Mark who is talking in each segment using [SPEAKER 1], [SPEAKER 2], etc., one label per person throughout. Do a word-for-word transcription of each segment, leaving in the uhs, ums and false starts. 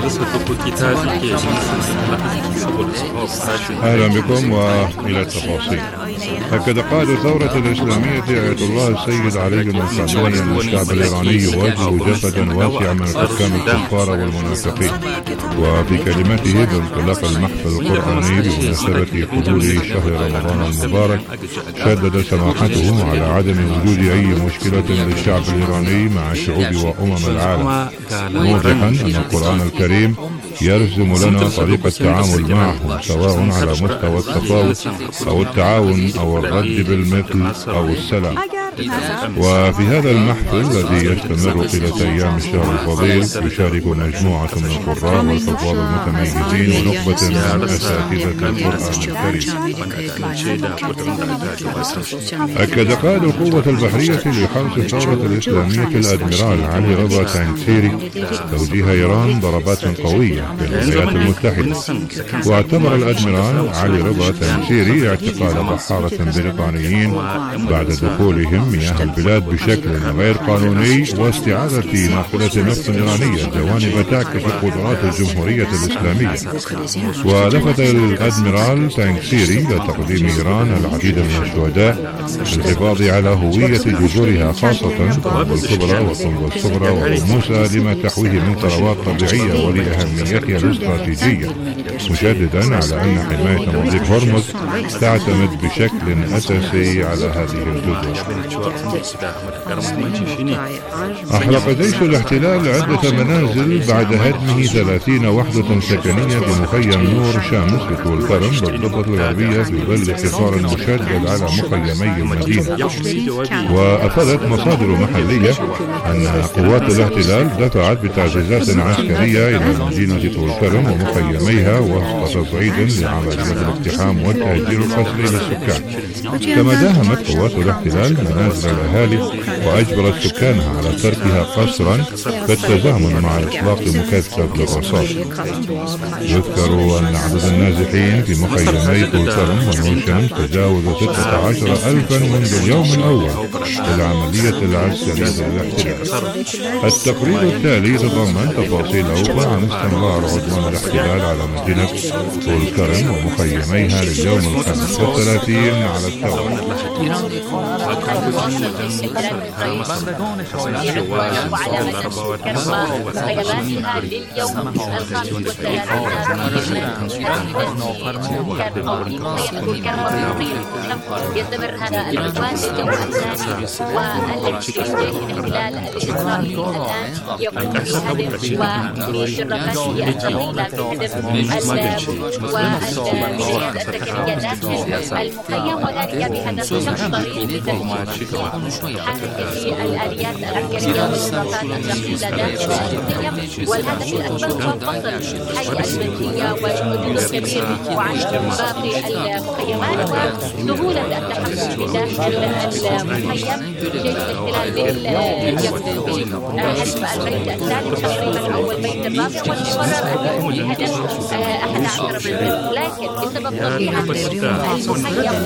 [SPEAKER 1] أهلا بكم وإلى التفاصيل. أكد قائد الثورة الإسلامية آية الله السيد علي الخامنئي أن الشعب الإيراني يواجه جبهة واسعة من الحكام الكفار والمنافقين. وفي كلمته بانطلاق المحفل القرآني بمناسبة حلول شهر رمضان المبارك، شدد سماحته على عدم وجود أي مشكلة للشعب الإيراني مع شعوب وأمم العالم، موضحا أن القرآن الكريم يرسم لنا طريقة التعامل معهم، سواء على مستوى التفاوض أو التعاون أو الرد بالمثل أو السلام. وفي هذا المحفل الذي يستمر طيلة أيام الشهر الفضيل يشارك مجموعة من القراء والحفاظ المتميزين ونخبة من أساتذة القرآن الكريم. أكد قائد القوة البحرية لحرس الثورة الإسلامية الأدميرال علي رضا تانكسيري توجيه إيران ضربات قوية في الولايات المتحدة. واعتبر الأدميرال علي رضا تانكسيري اعتقال بحارة بريطانيين بعد دخولهم مياه البلاد بشكل غير قانوني واستعادة ناقلة نفط إيرانية جوانب تعكس قدرات الجمهورية الإسلامية. ولفت الأدميرال تانكسيري لتقديم إيران العديد من الشهداء للحفاظ على هوية جزرها، خاصة طنب الكبرى وطنب الصغرى وهرموسا لما تحويه من ثروات طبيعية ولأهميتها الاستراتيجية، مشددا على أن حماية مضيق هرمز تعتمد بشكل أساسي على هذه الجزر. أحرق جيش الاحتلال عدة منازل بعد هدمه ثلاثين وحدة سكنية بمخيم نور شمس بطول كرم بالضفة الغربية بظل حصار مشدد على مخيمي المدينة. وأفادت مصادر محلية أن قوات الاحتلال دفعت بتعزيزات عسكرية إلى مدينة طول كرم ومخيميها وسط تصعيد لعملية الاقتحام والتهجير القسري للسكان. كما داهمت قوات الاحتلال منازل الأهالي وأجبرت سكانها على تركها قسرا بالتزامن مع إطلاق مكثف للرصاص. يذكر أن عدد النازحين في مخيمي طول كرم ونور شمس تجاوز ستة عشر ألفا منذ اليوم الأول للعملية العسكرية للاحتلال. التقرير التالي تضمن تفاصيل أوفى عن استمرار عدوان الاحتلال على مدينة طول كرم ومخيميها لليوم الخامس والثلاثين على التوالي.
[SPEAKER 2] يستمر هذا العدوان لليوم الثاني، والذي يشتهر خلال الاستمرار الآن يوم الأحد وشرفت الاحتلال والميليشيات السكنية داخل المخيم، وذلك بهدف تقطيع حركة الآليات العسكرية والإضافات الدقيقة داخل المخيم. والهدف الأكبر هو فصل حي المنشية والحدود الكبير وعن باقي المخيمات وسهولة التحكم داخل المخيم. جيش الاحتلال يقوم بهدم البيت الثالث تقريبا أو البيت الرابع، والمقرر أن يكون بهدف أحد عشر منزل، لكن بسبب طبيعة المخيم وطبيعة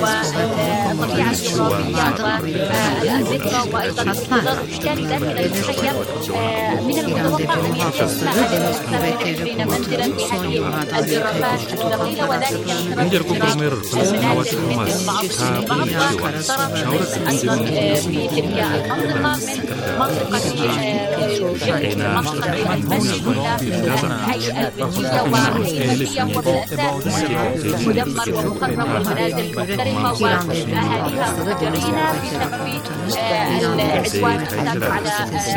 [SPEAKER 2] الذكرى وأيضا الانتظار الإشكالي داخل المخيم، من المتوقع أن يتم هدم أكثر من عشرين منزلا بهذه الجرافات الثقيلة، وذلك بسبب المنازل مثل بعض بعض واقترب أيضا في تلك المنطقة من منطقة جبل منطقة المسجد أي المنشية والمنشية وبالأساس مدمر ومخرب والمنازل مخترقة وأهاليها مهجرين بسبب العدوان التام على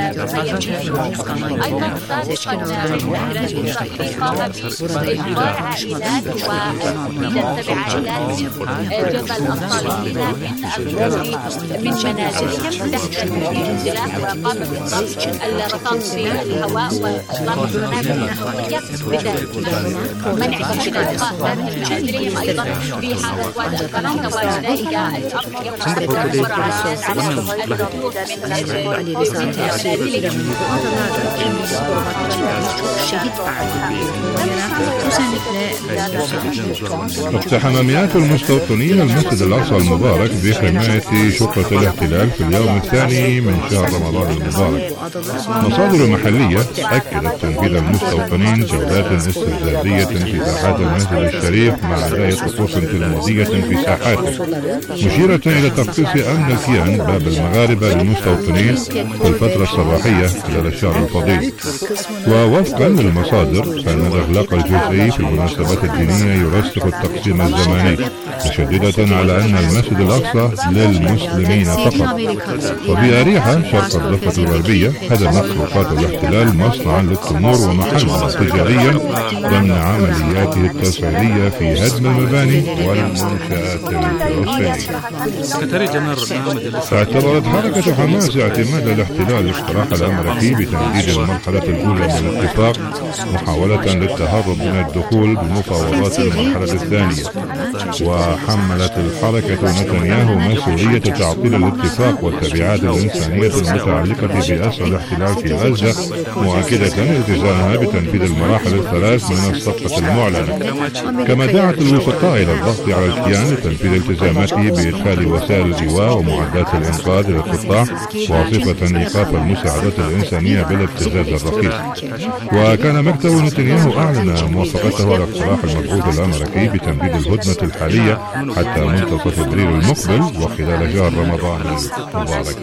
[SPEAKER 2] مخيم. أيضا سابقا الإسرائيلية قامت بإجبار عائلات وتزيد سبع عائلات جبل أبطال الغربي من منازلهم تحت الانزلاق، وقامت بإطلاق الرصاص في الهواء وإطلاق المنازل النووية بذلك منع انتقال منازلهم أيضا في هذا الوادي القناة. وذلك الأمر يقتصر على
[SPEAKER 3] Ali Rıza tesiri bu adalarda kendisi korumak için birçok şehit verdi.
[SPEAKER 1] اقتحم مئات المستوطنين المسجد الأقصى المبارك بحماية شرطة الاحتلال في اليوم الثاني من شهر رمضان المبارك. مصادر محلية أكدت تنفيذ المستوطنين جولات استفزازية في ساحات المسجد الشريف مع أداء طقوس تلميذية في ساحاته، مشيرة إلى تخصيص أمن الكيان باب المغاربة للمستوطنين في الفترة الصباحية خلال الشهر الفضيل. ووفقا للمصادر فإن الإغلاق الجزئي في المناسبات الدينية يرسخ التقسيم الزماني، مشددة على أن المسجد الأقصى للمسلمين فقط. وفي أريحة شرق الضفة الغربية هدمت قوات الاحتلال مصنعا للتمور ومحلا تجاريا ضمن عملياته التصعيدية في هدم المباني والمنشآت الفلسطينية. اعتبرت حركة حماس اعتماد الاحتلال الاقتراح الأمريكي بتمديد المرحلة الأولى من الاتفاق محاولة للتهرب من الدخول بمفاوضات المرحلة الثانية، وحملت الحركة نتنياهو مسؤولية تعطيل الاتفاق والتبعات الإنسانية المتعلقة بأسر الاحتلال في غزة، مؤكدة التزامها بتنفيذ المراحل الثلاث من الصفقة المعلنة. كما دعت الوسطاء إلى الضغط على الكيان لتنفيذ التزاماته بإدخال وسائل الإيواء ومعدات الإنقاذ للقطاع، وصفة إيقاف المساعدات الإنسانية بالابتزاز الرخيص. وكان مكتب نتنياهو أعلن موافقته على اقتراح المبعوث الأمريكي بتمديد الهدنة الحالية حتى منتصف ابريل المقبل وخلال شهر رمضان المبارك.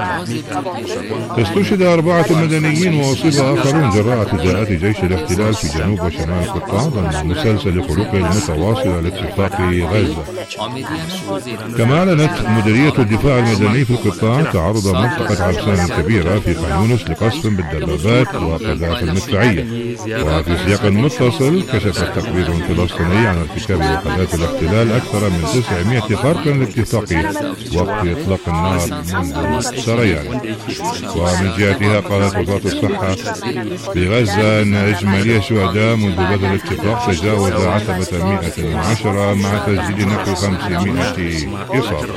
[SPEAKER 1] استشهد أربعة مدنيين وأصيب آخرون جراء اعتداءات جيش الاحتلال في جنوب وشمال القطاع ضمن مسلسل خروقه المتواصل لاتفاق غزة. كما أعلنت مديرية الدفاع المدني في القطاع تعرض منطقة عبسان الكبيرة في خان يونس لقصف بالدبابات وقذائف المدفعية. وفي سياق متصل كشف تقرير فلسطيني عن ارتكاب وحدات الاحتلال أكثر من تسعمائة فرق لاتفاقه وقت إطلاق النار منذ شهرين. ومن جهتها قالت وزارة الصحة في غزة أن إجمالي الشهداء منذ بدء الاتفاق تجاوز عتبة مئة وعشرة مع تسجيل نحو خمسمائة إصابة.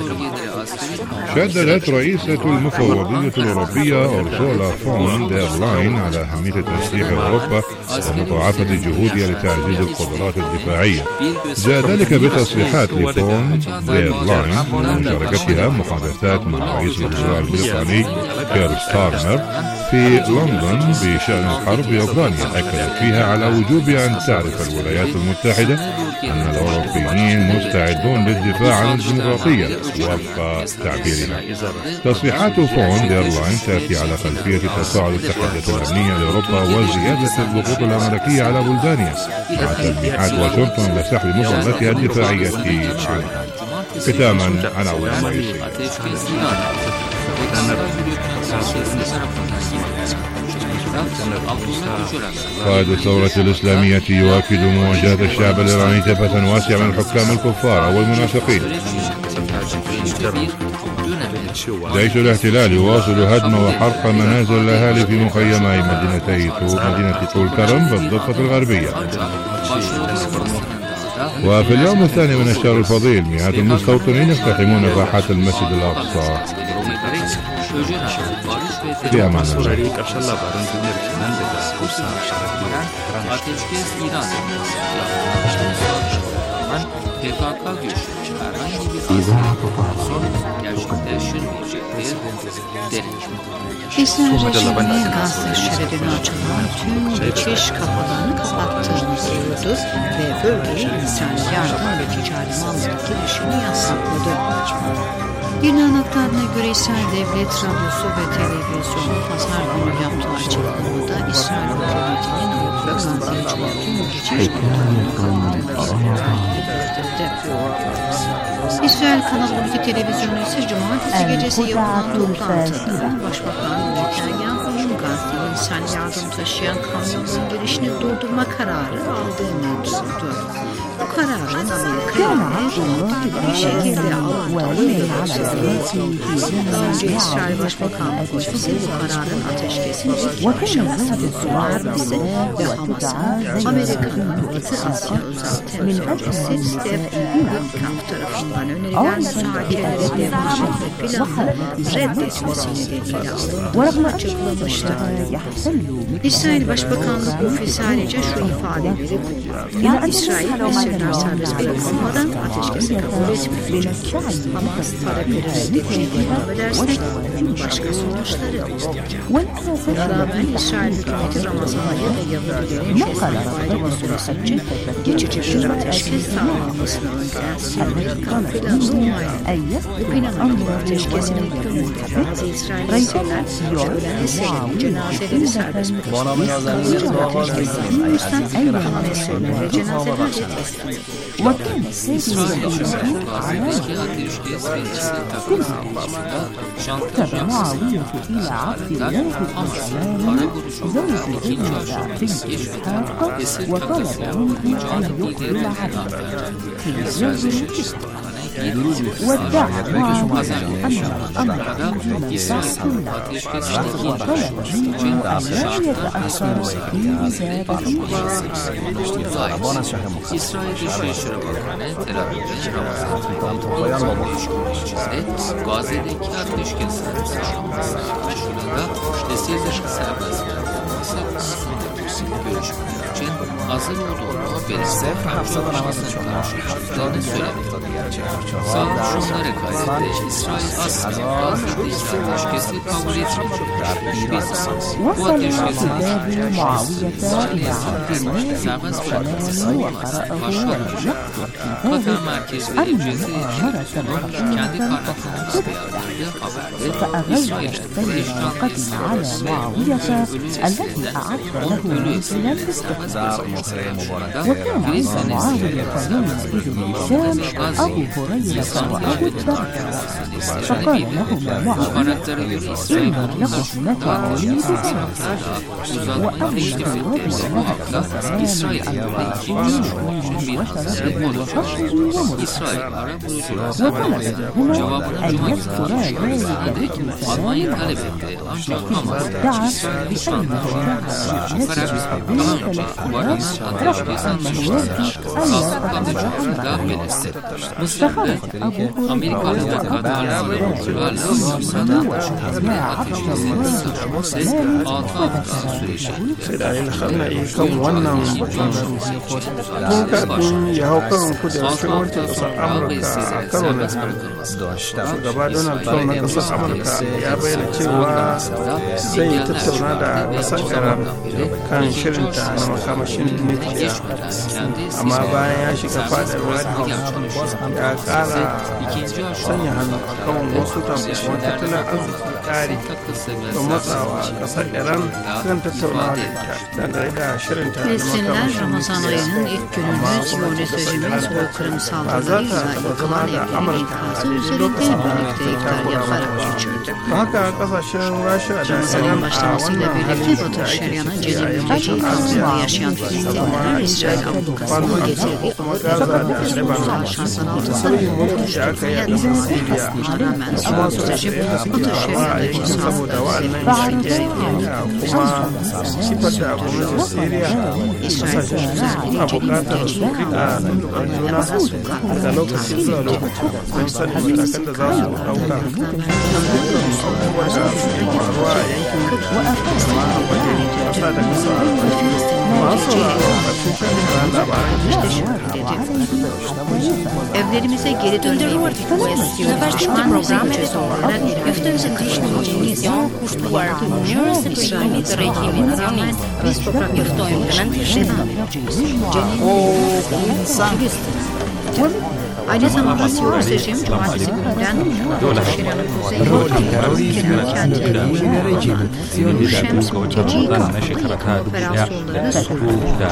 [SPEAKER 1] شددت رئيسة المفوضية الأوروبية أورسولا فون دير لاين على أهمية تسليح أوروبا ومضاعفة جهودها لتعزيز القدرات الدفاعية. جاء ذلك بتصريحات لفون دير لاين ومشاركتها محادثات مع رئيس الوزراء البريطاني كير ستارمر في لندن بشأن الحرب في أوكرانيا. أكدت فيها على وجوب أن تعرف الولايات المتحدة أن الأوروبيين مستعدون للدفاع عن الديمقراطية وفق تعبيرها. تصريحات فون دير لاين تأتي على خلفية تصاعد التحديات الأمنية لأوروبا وزيادة الضغوط الأمريكية على بلدانها مع تلميحات واشنطن لسحب مظلتها الدفاعية عنها. ختاما عناوين رئيسية. قائد الثورة الإسلامية يؤكد مواجهة الشعب الإيراني جبهة واسعة من الحكام الكفار والمنافقين. جيش الاحتلال يواصل هدم وحرق منازل الأهالي في مخيمي مدينتي مدينة طول كرم بالضفة الغربية. وفي اليوم الثاني من الشهر الفضيل مئات المستوطنين يقتحمون باحات المسجد الأقصى. في أمان الله.
[SPEAKER 3] İsrail rejiminin Gazze şeridine açılan tüm geçiş kapılarını kapattığını duyurdu ve bölgeye insan yardım ve ticari malların girişini yasakladı. Birinin aktarına göre İsrail Devlet Radyosu ve Televizyonu pazar günü yaptığı açıklamada İsrail hükümetinin Gazze'ye tüm geçiş kapılarını kapattığını bildirdi. İsrail Kanalı Ülke Televizyonu ise cumartesi gecesi yapılan toplantıda Başbakan Netanyahu'nun Gazze'ye insan yardım taşıyan kamyonların girişini durdurma kararı aldığını duyurdu. Bu kararın Amerika'ya bir şekilde alındığını söyledi. Önce İsrail Başbakanlığı ofisi bu kararın ateşkesin ilk aşamasını sona ermesi ve Hamas'ın Amerika'nın Batı Asya Uzak Temsilcisi Steve Witkoff tarafından önerilen müzakerelere devam etme planını reddetmesi nedeniyle alındığını açıklamıştı. İsrail Başbakanlık Ofisi ayrıca şu ifadeleri kullanıyor. İsrail esirler serbest bırakılmadan ateşkesi kabul etmeyecek. Hamas talepleri reddedeceğini devam ederse başka sonuçları da isteyecek. Buna rağmen İsrail hükümeti Ramazan ayı ve Yahudilerin Şesnaf bayramı süresince geçici bir ateşkes sağlanmasını öngören Sivri planı onayladı. Bu planın ateşkesin ilk gününde bazı İsrail esirler ölen esirlerin cenazeleri serbest bırakıldı. Ateşkes sağlanırsa kalan esirler ve cenazeler de teslim edildi.
[SPEAKER 2] İsrail hükümeti Gazze'deki ateşkes ve İsrail takımında şantaj yapmasının halinde Hamas'ın para vuruşunda ikinci aşamayı keşfeden esir takasıyla mücadele lideri anlatacak. İsrail Dışişleri Bakanı Azerbaycan Amerika'da İsrail'in ateşkesindeki ikinci aşaması için şartlar İsrail'le konuşmaları ait. İsrail Dışişleri Bakanı Tel Aviv'de Ramazan içinde Gazze'deki ateşkesin sağlanması karşılığında esirlerin serbest bırakılması konusundaki görüşmeler için hazır olduğunu belirterek Hamas'ın karşı çıktığını söyledi. Savunuşumlara kaydede İsrail askeri Gazze'deki ateşkesi kabul etmeyecektir. Biz bu ateşkesin İsrail'e sınırlı serbest bırakılmasının başlangıcı Katar merkezli Cezayir Şerifi'nin kendi kaynaklarını isteyenlerdi haberde İsrail'in Eşraf'ın sırası ve onun ölü esirleri serbest bırakılmasında Filistin'in serbest bırakılmasında Gazze'yi İslam devletinin tartışmasını isteyen bu karakterleri İsrail konusunda Filistin'den uzatma teklif ettiği muhakkak İsrail'in de ikinci aşamak için bir hazırlık oluşmuş. İsrail ara bulucular cevabını Cumhurbaşkanı Şahısı'nın Almanya talep etti. Ancak Hamas İsrail'in şu anda çıkarak daha önce Kuvaris ateşkesen çıkıştılar. Kalkıp daha belirtti. Mısır'da Amerikalı ve Katarlı bulucularla Mısır'da ateşkesen ateşkesen altı hafta sürecek.
[SPEAKER 4] Isra'il kan wannan tun kafin ya hau kan kudancin mulkin ƙasar Amurka a karo na shugaba Donald Trump na ƙasar Amurka ya bayyana cewa zai yi tattauna da ƙasar Iran kan shirinta na makamashin nukiliya, amma bayan ya shiga fadar White House ya ƙara sanya hannu a kan wasu tambayin tattalin arziki ƙari don matsawa ƙasar Iran kan tattaunawa da ita dangane da shirinta na
[SPEAKER 3] Filistinler Ramazan ayının ilk gününü Ziyonist rejimin soykırım saldırılarıyla yıkılan evlerin enkazı üzerinde birlikte iftar yaparak geçirdi. Savaşın başlamasıyla birlikte Batı Şeria'nın Cezir'deki kazında yaşayan Filistinliler İsrail ablukasının getirdiği ulusal şartlar altında oluşturmaya devam ediyor. Buna rağmen Ziyonist rejim Batı Şeria'daki saldırıları İsrail'in İsrail güzelliği Yahuda sokaklarında takip evlerimize geri dönmeyi düşman bize cezalarına geri biz toprakları devam edeceğiz. Aynı zamanda Siyonist rejim cumartesi gününden Batı Şeria'nın kuzeyinde kentlerinde Şems mülteci kampı operasyonlarını sürdürüyor.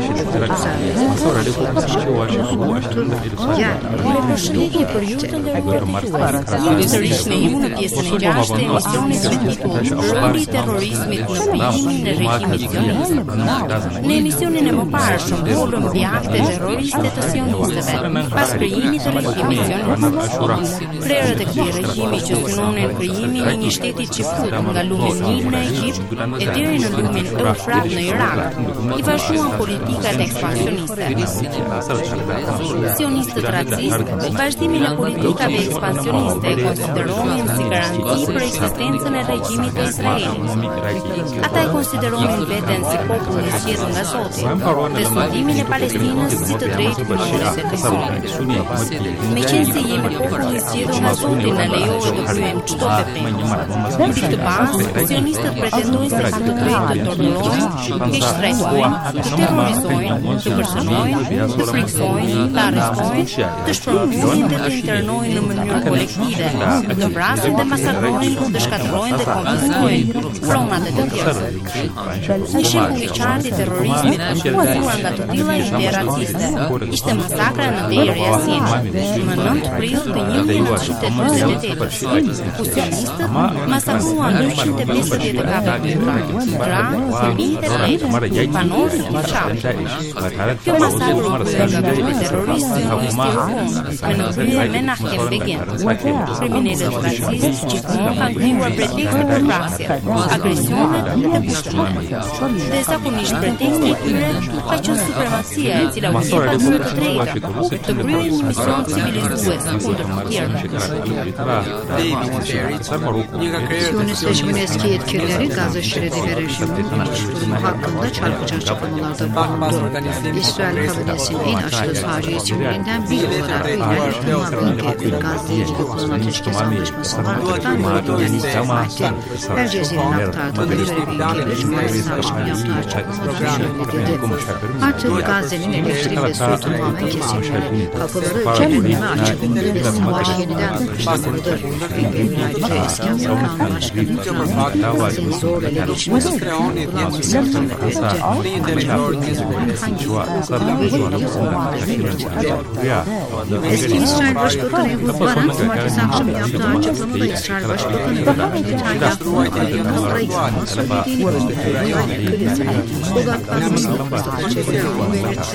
[SPEAKER 5] Історичне імуноп'єсне яште місцевне світу роді тероризмі кунопійне режимі зіонізму. Не місіони не попаршом волом віакте терористи та сіоністове. Pas krijimit të regjimit sionist, krerët e këtij regjimi që synonin krijimin e një shteti çift nga lumi Nil në Egjipt e deri në lumin Eufrat në Irak, i vazhduan politikat ekspansioniste. Sionistët racistë, vazhdimin e politikave ekspansioniste e konsideronin si garanti për ekzistencën e regjimit të Izraelit. Ata e konsideronin veten si popull i zgjedhur nga Zoti dhe sundimin e Palestinës si të drejtë komuniste të sunit. Meqense jemi popull i zgjedhur nga Zoti na lejohet të kryejmë çdo veprim. Mbi këtë bazë, sionistët pretendojnë se kanë të drejtë të torturojnë, të shtrejtojnë, të terrorizojnë, të personojnë, të friksojnë, të arrestojnë, të shpërfaqësojnë dhe të internojnë në mënyrë kolektive, të vrasin dhe masakrojnë, të shkatërrojnë dhe konfiskojnë pronat e të tjerë. Një shembull i qartë i terrorizmit shkaktuar nga të tilla ide raciste ishte masakra në Deir Yassin në nëntë prill të një mijë nëntëqind e njëzet e tetë, ku sionistët masakruan njëqind e pesëdhjetë e katër burra, gra, fëmijë dhe pleq, banorë dhe fshatë. Kjo masakër u krye nga grupet terroristë sionist me nënkrye Menachem Begin. Kriminalët racistë gjithmonë kanë krijuar pretekste për vrasje, agresione dhe pushime. Dhe zakonisht preteksti i tyre ka qenë supremacia e cila u jep ata të drejta të kryejnë një mision civilizues kundër të tjerëve.
[SPEAKER 3] Siyonistleşme eski yetkilileri Gazze şeridinde rejiminin güçlülüğü hakkında çarpıcı açıklamalarda bulundu. İsrail kabinesinin en aşırı sağcı isimlerinden biri olarak ileri tanımladığı ki Gazze'ye yapılan ateşkes anlaşması varlıktan yürütülen istifa etti. El Cezire'nin aktardığı göre ülkeleri Cumhuriyet Savaşı'nın yaptığı açıklamaları şöyle dedi. Artık Gazze'nin elektrik ve suyu tamamen kesilmeli. Kapıları cehenneme açık ve savaş yeniden başlamalıdır. Engelin ayrıca eski Amerikan Başkanı Trump, Gazze'nin zorla ele geçmesi kullanmasını talep etti. Eski İsrail Başbakanı Ehud Barak, cumartesi akşam yaptığı açıklamada İsrail Başbakanı Netanyahu'nun Amerika'nın yıkılma söylediğini konuştuğu krizine odaklanmasını fırsata çevirdiğini belirtti.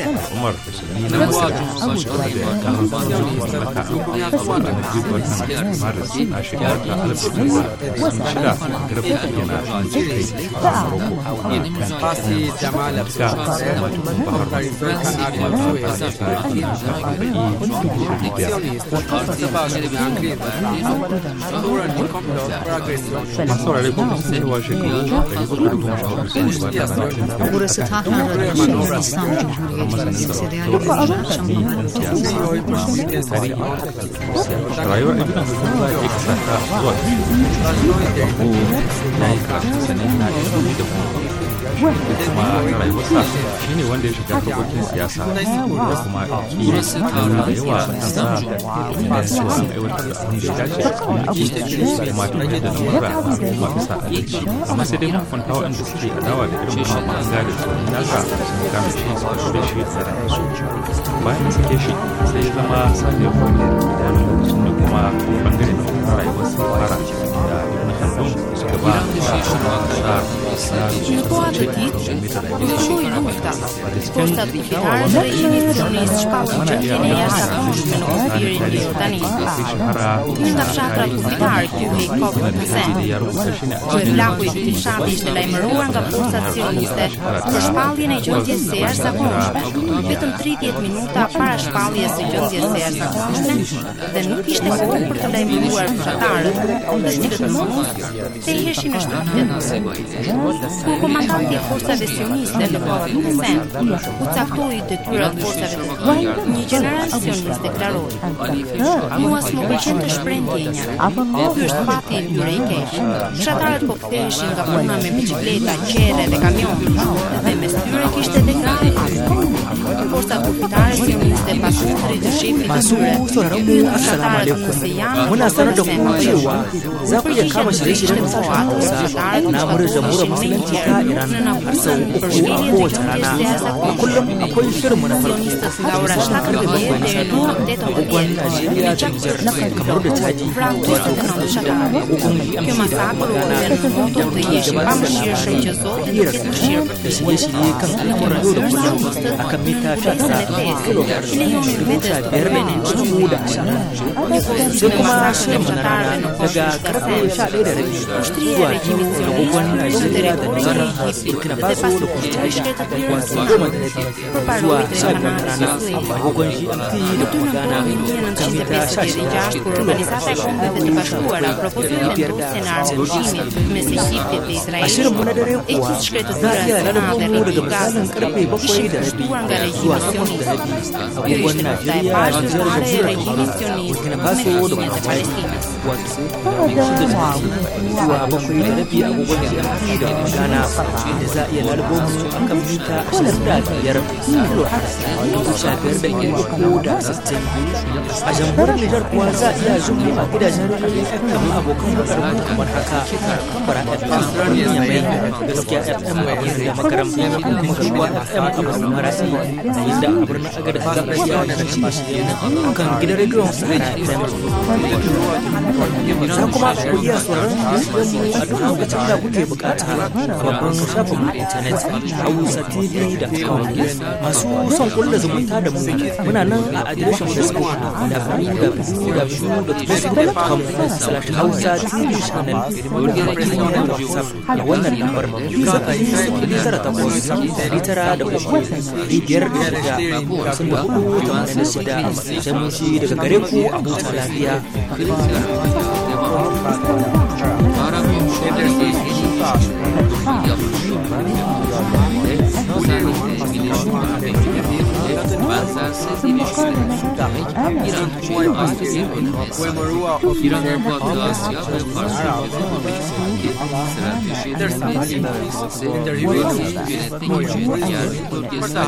[SPEAKER 3] Burası Tahran Radyosu İslam Cumhuriyeti'nin hepsi değerli dinleyiciler. Akşamlar
[SPEAKER 6] kuma rayuwarsa shi ne wanda ya shiga harkokin siyasa da kuma iya da yawa kansa da cewa an aiwatar da abin da ya dace kuma tafiya da lamura kuma bisa adalci amma sai dai mahukunta waɗanda suke adawa da irin wannan bangare sun daga sun kame shi suka shirya shi da ransu bayan sake shi sai ya zama saniyar kwallon idan lokacin da kuma bangare na kuma rayuwarsa fara da ibn Khaldun suka ba
[SPEAKER 5] Në koha të ditë, vazhdoi lufta. Forcat kufitare të regjimit sionist shpallën gjendjen e jashtëzakonshme në kufirin e Jordanisë. Një nga fshatrat kufitar quhej Kofar Hussein. Ky vllaku i këtij fshati ishte lajmëruar nga forcat sioniste për shpalljen e gjendjes së jashtëzakonshme vetëm tridhjetë minuta para shpalljes së gjendjes së jashtëzakonshme dhe nuk ishte kohë për të lajmëruar fshatarët të cilët mund të iheshin në shtëpitë. Kur komandanti i forcave sioniste në Kofar Hussein u caktoi detyrat forcave të tij, një general sionist deklaroi: "Mua s'më pëlqen të shpreh ndjenja. Ky është fati i tyre i keq. Fshatarët po ktheheshin nga puna me bicikleta, qerre dhe kamion dhe mes tyre kishte edhe gratë. Forcat kufitare sioniste pas udhërit të shefit të tyre, pyetën fshatarët se janë
[SPEAKER 7] muna sanar da ku cewa za ku iya kama shirye-shiryen sashen Hausa na murar jamhuriyar musulunci ta Iran sau uku a kowace rana. A kullum akwai shirinmu na farko agogon Najeriya da Nijar kamar da Chadi wato agogon da shirye-shirye kan al'amuran yau da kullum akan mita fisa
[SPEAKER 5] miliyonin Bedes
[SPEAKER 7] biyar da ne cikin da ashirin sai kuma shirin na rana daga karfe sha ɗaya da rabi zuwa biyu da agogon Najeriya da Nijar Burkina Faso da kuma Chad wato goma da rabi zuwa sha biyar na rana agogon G M T da kuma Ghana kan mita sha shida a shirinmu na dare kuwa za a iya lalabo mu daga misalin karfe bakwai da rabi zuwa takwas da rabi agogon Najeriya da Nijar da Burkina Faso da kuma Chad wato shida da rabi zuwa bakwai da rabi agogon G M T da kuma Ghana da za a iya lalabo mu akan mita ashirin da biyar kilo sha biyar da ɗari uku da sittin a jamhuriyar Nijar kuwa za a iya jin mu a gidajen rediyo F M abokan hulɗar kamar haka Kambara F M Yamai Gaskiya F M a birnin Makaram kuma Gashuwa F M a birnin Marasi yayin da a birnin Agadez za a iya jin mu kan gidan rediyon Sahara F M za kuma ku iya sauraron mu a duk lokacin da kuke bukata a babban shafin mu intanet hausa t v dot com masu son kulla zumunta da mu muna nan a adireshin Facebook w w w dot facebook dot com slash hausa tv channel da WhatsApp a wannan lambar za a yi sifili tara takwas dari tara da uku dari biyar da shida sun da hudu tamanin da shida sai mun shi daga gare ku a huta lafiya.
[SPEAKER 2] İran'ın Batı Asya ve Fars ülkelerinde strateji yönetmek için yerli bölgesel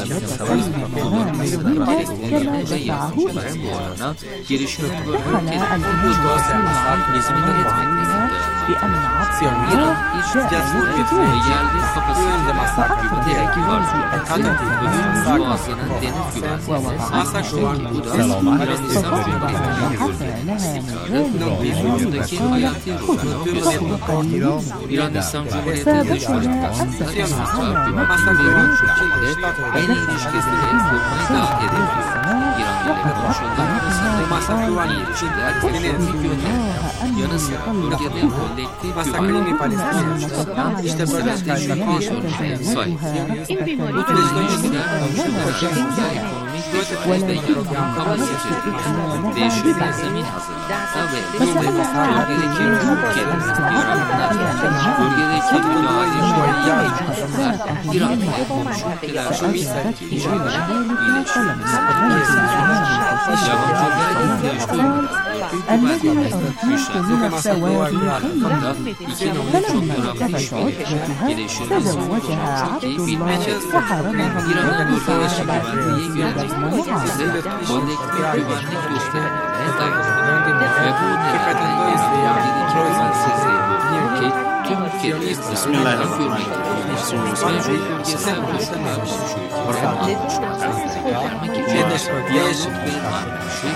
[SPEAKER 2] yapılarına gelişmekte bölgenin hizmet etmektedir. İran iç ve yerli kapasiteli güvenlik var. Bugün Boğazı'nın deniz güvenliği, bu da İran İslam Cumhuriyeti'nin istikrarı ve bölgedeki hayati rolünü gösteriyor. İran İslam Cumhuriyeti dış politikasında istikrar, güvenlik ve şekilde yeni ilişkisini kurmayı da hedefliyor. İran ile komşular arasındaki iyi ilişkiler ekonomik yönden yanı sıra bölgede kolektif güvenlik açısından stratejik bir öneme sahip. Bu tür ilişkiler komşularımızda ekonomik ve yaratılan kapasiteli değişik bir zemin hazırlamakta ve bölgedeki ülkelerin İran'la bölgedeki müdahalecileri mevcutlar İran ile komşu ülkeler arasındaki ilişkilerin iyileştirilmesi yabancılara ihtiyaç duymadan güvenliğin güçlendirilmesi arkasında iki nokta çok önemli işbirliği geliştirilmesi olduğunu çok iyi bilmektedir. İran'ın bölgedeki güvenliği yönetilmesi ise kolektif güvenlik göstermelerine dayanır ve bu nedenle bölgedeki güvensizliği bölgedeki tüm ülkelerin İsrail'den görmektedir. Mevcut bölgesel koşullar ülkelerin vermek için değişik bir anlayışı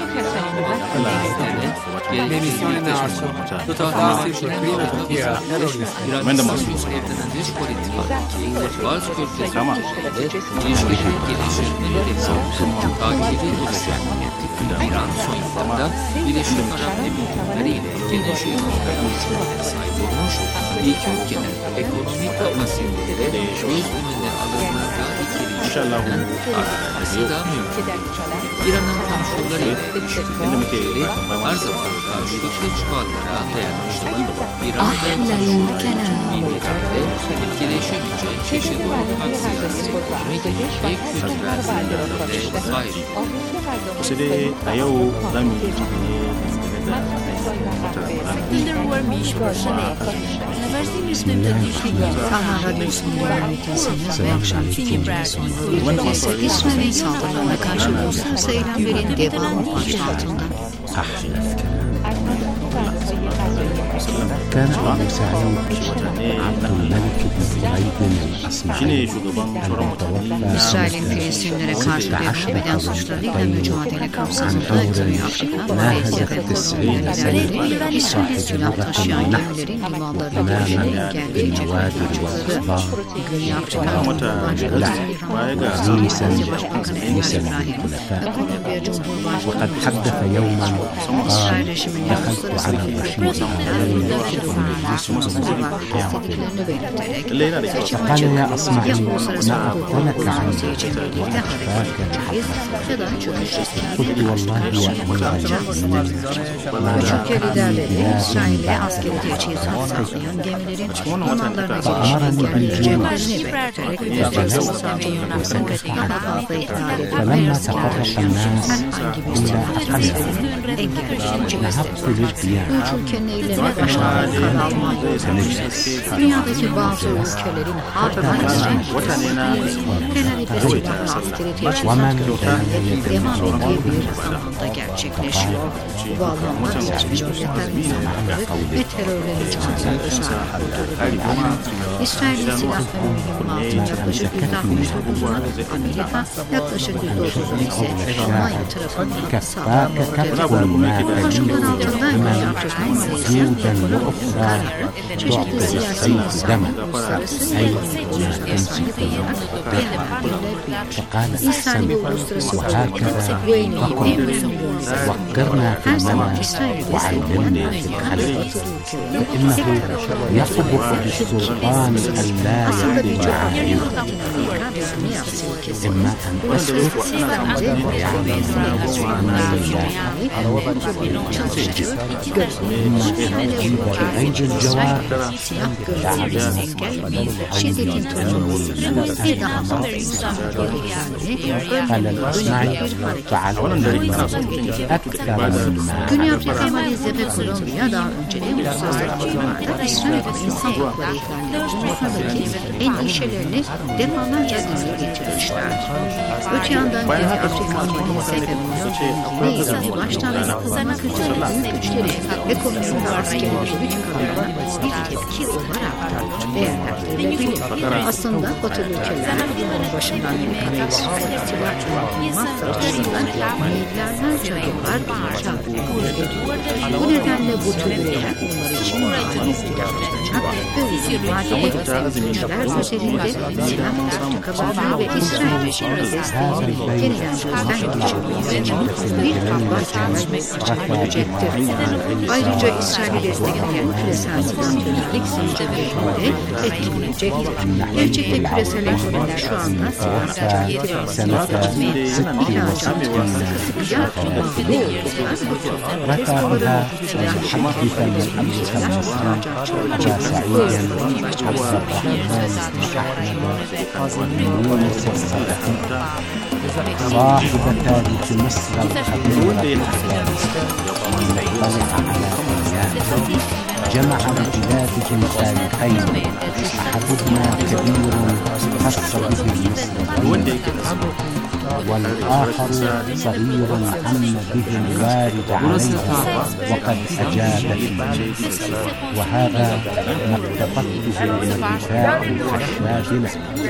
[SPEAKER 2] İran son yıllarda Birleşik Arap Emirlikleri ile geniş ilişkilere sahip olmuş iki ülkenin ekonomik kapasiteleri ve öz önüne alınmakta ikili ilişkilerden artması da mümkün. İran'ın komşuları ile ilişkileri her zaman karşılıklı çıkarlara dayanmıştır. İran ve komşuları birlikte etkileşemeyecek çeşitli ortak siyasi, ekonomik ve kültürel sınırlara sahip.
[SPEAKER 8] Jadi ayo kami
[SPEAKER 5] Bildiruar mishbashane. Navarsin Kalan Radyosu'nun dinlemekteyseniz ve akşam Türkiye sonunda sekiz ve saldırılarına karşı uluslararası eylemlerin devamı başlatıldı.
[SPEAKER 9] كان أبو سعيد عبد الملك بن بريد الأصمعي المتوفى
[SPEAKER 3] İsrail'in Filistinlere karşı devam eden suçlarıyla mücadele kapsamında Güney Afrika ve Asya'da ülkeleri İsrail'e silah taşıyan gemilerin limanlarına girişini engelleyecek açıkladı. Güney Afrika'nın Başbakanı Başbakanı Enver İbrahim ve Kolombiya Cumhurbaşkanı
[SPEAKER 9] وقد حدث يوما
[SPEAKER 3] İsrail rejiminin uluslararası istediklerini belirterek
[SPEAKER 9] فقال يا أصمعي نأخذك عنك
[SPEAKER 3] ya da çöküş
[SPEAKER 9] قلت والله يا أمير
[SPEAKER 3] Birçok liderleri İsrail'e askeri teçhiz sağlayan gemilerin limanlarına girişini engelleyeceklerini belirterek uluslararası savcılık daha fazla ihlal
[SPEAKER 9] فلما تفرق الناس إلى أقل
[SPEAKER 3] engelleyeceğini
[SPEAKER 9] ذهبت للقيام
[SPEAKER 3] Üç ülkenin eylemine başlayan karar Almanya dünyadaki bazı ülkelerin hala İsrail'in genellikle silahlı askeri teçhiz hakkında devam ettiği bir zamanda gerçekleşiyor. Bu bağlamda Birleşmiş Milletler insanları ve terörle mücadele özel İsrail'in silah ve mühimmatı yaklaşık yüzde altmış dokuzunu Amerika, yaklaşık yüzde otuzunu ise Almanya tarafından sağlanmaktadır. Başımdan altında Güney Afrika Malezya kararı çeşitli siyasi insan uluslararası ve ekonomik sahip olarak İsrail ve uluslararası
[SPEAKER 9] وهكذا وقرنا في المنى وعلمنا في الخلق فإنه يصبح بالسلطان ألا يقضي عليه إما أن أسكت ويعلم إما أن أجيب بغير الجواب قال الأصمعي فعلنا أكثر مما
[SPEAKER 3] Güney Afrika, Malezya ve Kolombiya daha önce de uluslararası konularda İsrail ve insan hakları ihlalleri konusundaki endişelerini defalarca dile getirmişlerdi. Öte yandan Güney Afrika, Malezya ve Kolombiya ile baştan yapılan kötülüğün güçleri ekonomik ve askeri güç kararına bir tepki olarak da değerlendirilebilir. Aslında Batılı ülkeler bunun başından yukarı İsrail'e silah mühimmat satışından milyarlarca dolar kar ediyor. Bu nedenle bu tür ürünler onlar için maliyetli silah tutacak ve uzun vadeli ülkeler özelinde silah politikalarını ve İsrail rejimi desteğini yeniden gözden geçirmesi için bir kampanya başlatabilecektir. Ayrıca İsrail'i destekleyen küresel silahlı yönelik zincirlerinde etkileyecektir. Gerçekte küresel ekonomi şu anda silah ticaret ve ihracat sıkı sıkıya
[SPEAKER 9] رفعها محدثا للأمس المصري أبا سعيد عبد الرحمن أحمد يونس الصدقي صاحب تاريخ مصر الكبير الأحلام المطلع على أيام جمع ببلادهم تاريخين أحدهما كبير خص به مصر والآخر صغير عم به الوارد عليه وقد أجاب فيه وهذا ما اقتطفته من الدفاع الخشاب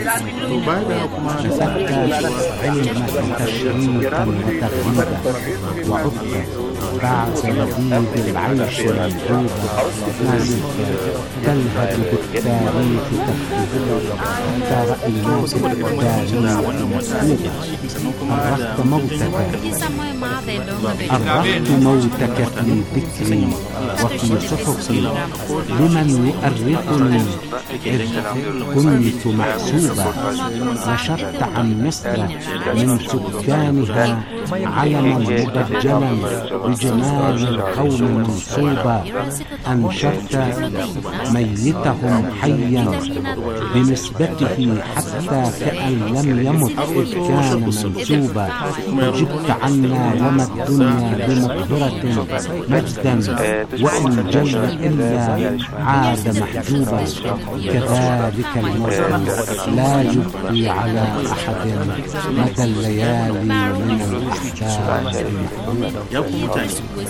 [SPEAKER 9] له علمك تشريقا وتغريبا وعقبا بعد لذيذ العيش والعوبة ما زلت تلهج بالتاريخ تكتبه حتى رأيناك بالتاريخ أرخت موتك أرخت موتك في ذكري وفي صحفي لمن يؤرخني إذ كنت محسوبا نشرت عن مصر من سكانها علما مبجلا بجمال القوم منصوبا أنشرت ميتهم حيا بنسبته حتى كأن لم يمت إذ كان منسوبا وجبت عنا وما الدنيا بمقدرة مجدا وإن جل إلا عاد محجوبا كذلك المرسل لا يبقي على أحد مدى الليالي من الأحداث المحبوبة.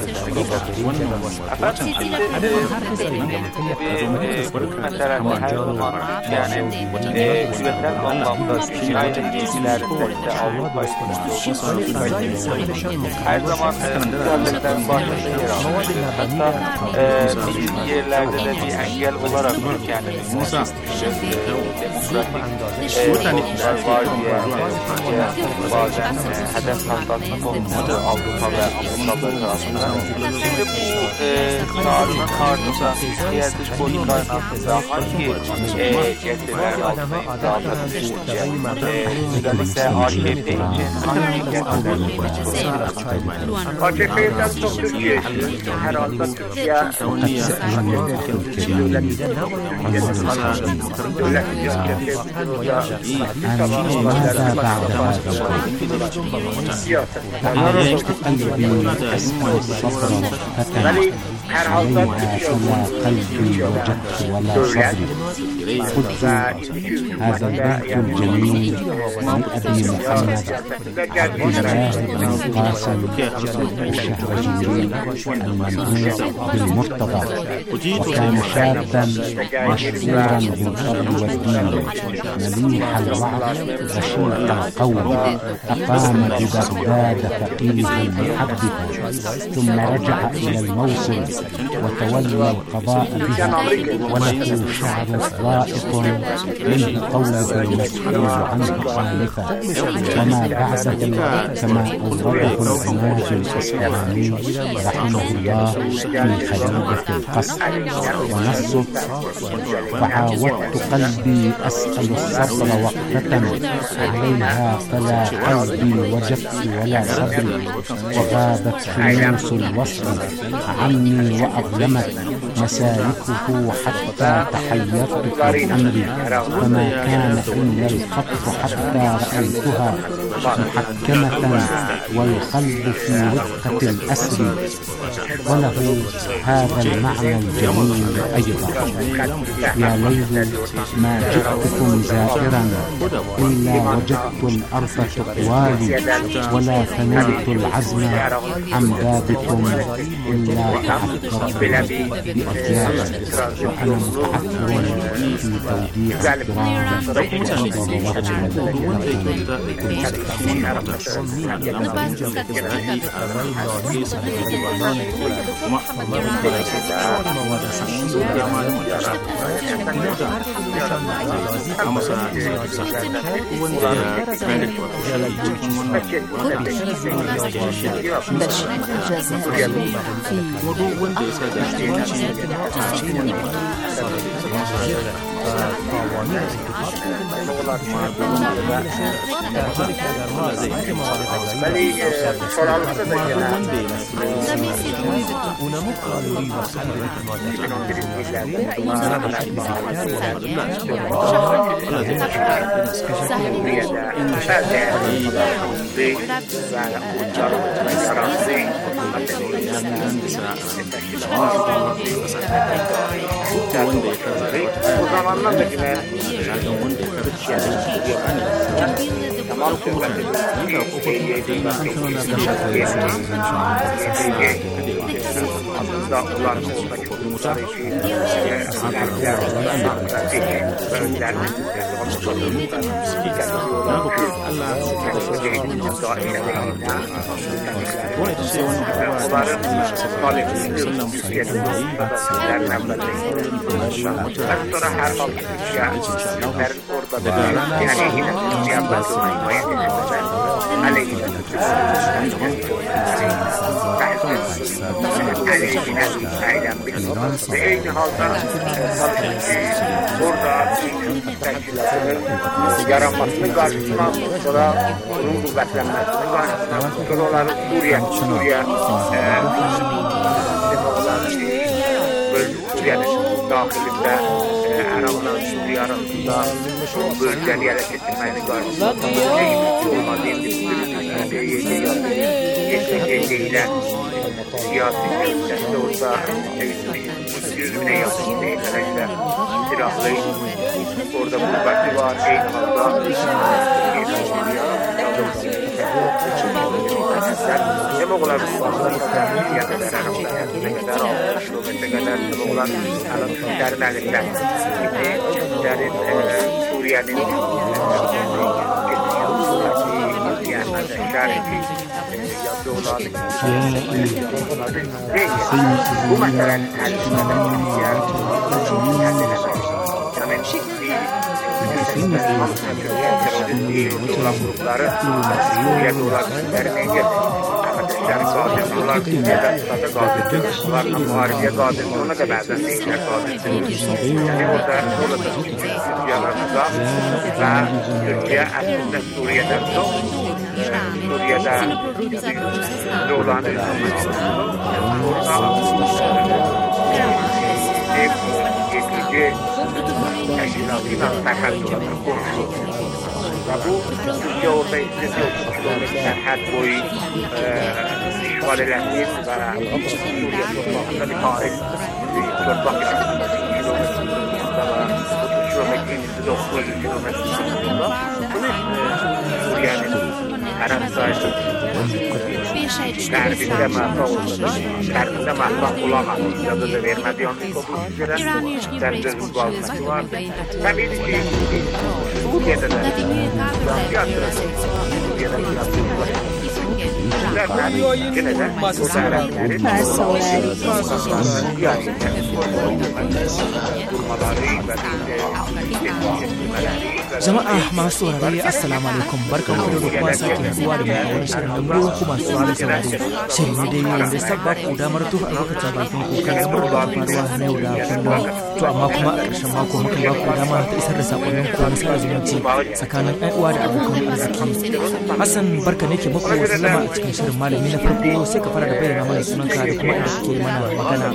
[SPEAKER 10] her zaman mücadeleden başlıyor. Hatta bir yerlerde de bir engel olarak kendini demokratik var diye bazen hedef tahtasına konulmadı Avrupa ve Avrupalılar tarafından. Şimdi bu çağrının ardında diğer dış politikaların aslında hangi getiriler altında imza atabileceği, özellikle A K P için hangi getiriler A K P'den çok Türkiye herhalde Türkiye
[SPEAKER 9] عايشت قلبي أسأل الصبر فتى عليها فلا قلبي وجدت ولا صبري خذوا هذا البيت الجميل لأبي محمد عبد الله بن القاسم الشهرجيري المنعوت بالمرتضى وكان شابا مشهورا بالفضل والدين مليح الوعظ رشيق القول أقام ببغداد فقيها محدثا ثم رجع إلى الموصل وتولى القضاء بها وله شعر ضائق منه قوله المسؤول عنه خالفا وما بعده كما أورده العناج الإصفهاني رحمه الله في خليجة القصر ونصه فعاودت قلبي أسأل الصبر وقفة عليها فلا قلبي وجدت ولا صبري وغابت شموس الوصل عني وأظلمت مسالكه حتى تحيرت في أمري فما كان إلا الخط حتى رأيتها محكمة والقلب في رفقة الأسر وله هذا المعنى الجميل أيضا يا ليل ما جئتكم زائرا إلا وجدت الأرض تقوالي ولا ثنيت العزم عن بابكم إلا تحفرت بأجيال وأنا متحفر في توديع
[SPEAKER 10] bu zamanlar da yine tamam Aynı halde burada yaranmasının karşısına sonra bunun kuvvetlenmesinin karşısına sonra onları Suriye, Suriye Suriye'nin daxilində Ərəbla Suriya arasında bölgəni ələ keçirməyini qarşısında olmadığını bildirilmişdir. Y P G ilə siyasi siyasətdə orada yüz binə yaxın deyillərlə silahlı orada müqaddə var, eyni halda demək olar bu Suriya qədər, Ərəbla hədinə qədər, altmış kilometrə qədər demək olar Ərəblərin əlində dərin Suriyanın şəriki yazı olan bu məsələnin həllisində olan qrupları Suriyyədə olan üzərində Onlar Türkiye'de stada qadirdir, onlarla müharibiyə qadirdir, ona da bəzən deyirlər qadirdir. Yəni orada orada Türkiye'lərdə və Türkiye əslində Suriye'dən çox, Suriye'də olan yetkici təşkilatıyla sərhəd olarak konuşulur. Və bu, Türkiye orada istediği otuz kilometr sərhəd boyu işğal eləsin və Suriye torpağında bir tarih torpaq otuz kilometrin doqquz yüz kilometr bunu Suriye'nin Ərəb sayısı qərbində məhva olsa da, qərbində məhva olamaz. Yazı da vermədiyi onun toplumuna görə səndə müqaviməsi vardır. Təbii ki, Suriye'də də siyasətdə Suriye'də siyasətdə
[SPEAKER 11] Jama'a masu saurare assalamu alaikum barkamu da kuma sake haduwa da mu a wani shirin nan gurin kuma su da saurare shirin ne dai wanda sabba ku damar tufa albarkacin bakin ku kan lamar da faruwa na yau da kullum to amma kuma a ƙarshen mako muka ba ku dama ta isar da sakonnin ku na sada zumunci tsakanin ƴan uwa da abokan arziki. Hassan barka ne ke muku sallama a cikin shirin malami na farko sai ka fara da bayyana mana sunanka da kuma inda kake mana magana.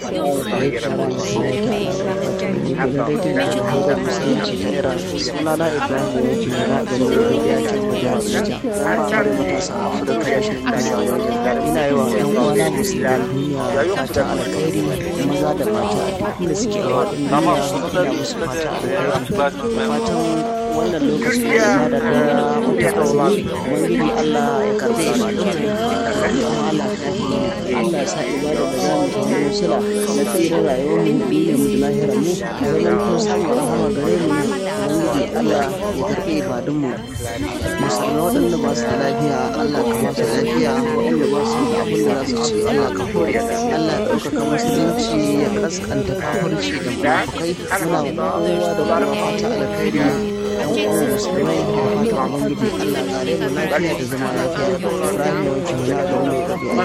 [SPEAKER 12] Sunana Ibrahim ne ke yana da ya ce ya ce ya matasa Afirka ya shi ina yi wa ƴan uwana musulmi fatan alkhairi maza da mata da suke a wadin duniya ina musu fatan alkhairi fatan wannan lokaci da da da wani Allah ya karbe shi Allah Allah sa ibada da zamu tafi musula na tsira rayuwar mu biyu mu da lahira mu a wajen ko samu rahama gare mu wani Allah ya karbe ibadun mu musulmi wadanda ba su da lafiya Allah ka ba su lafiya wanda ba su da abin da za su ci Allah ka hore Allah ya ɗaukaka musulunci ya kaskanta kafirci da munafukai muna kowa da kuma fata alkhairi musulmai da fata ubangiji Allah kare mu lafiya da zama lafiya Ibrahim ya wuce ya da wani